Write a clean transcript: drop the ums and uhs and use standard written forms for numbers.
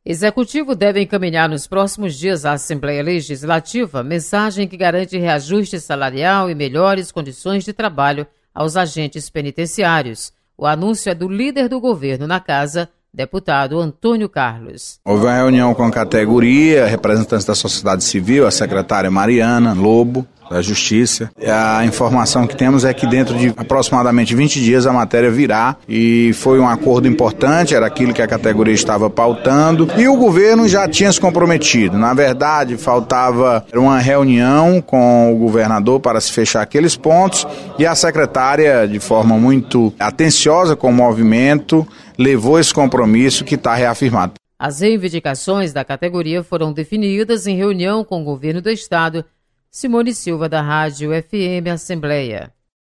Executivo deve encaminhar nos próximos dias à Assembleia Legislativa mensagem que garante reajuste salarial e melhores condições de trabalho aos agentes penitenciários. O anúncio é do líder do governo na casa, deputado Antônio Carlos. Houve uma reunião com a categoria, representantes da sociedade civil, a secretária Mariana Lobo, da Justiça. A informação que temos é que dentro de aproximadamente 20 dias a matéria virá e foi um acordo importante, era aquilo que a categoria estava pautando e o governo já tinha se comprometido. Na verdade, faltava uma reunião com o governador para se fechar aqueles pontos e a secretária, de forma muito atenciosa com o movimento, levou esse compromisso que está reafirmado. As reivindicações da categoria foram definidas em reunião com o governo do estado. Simone Silva, da Rádio FM Assembleia.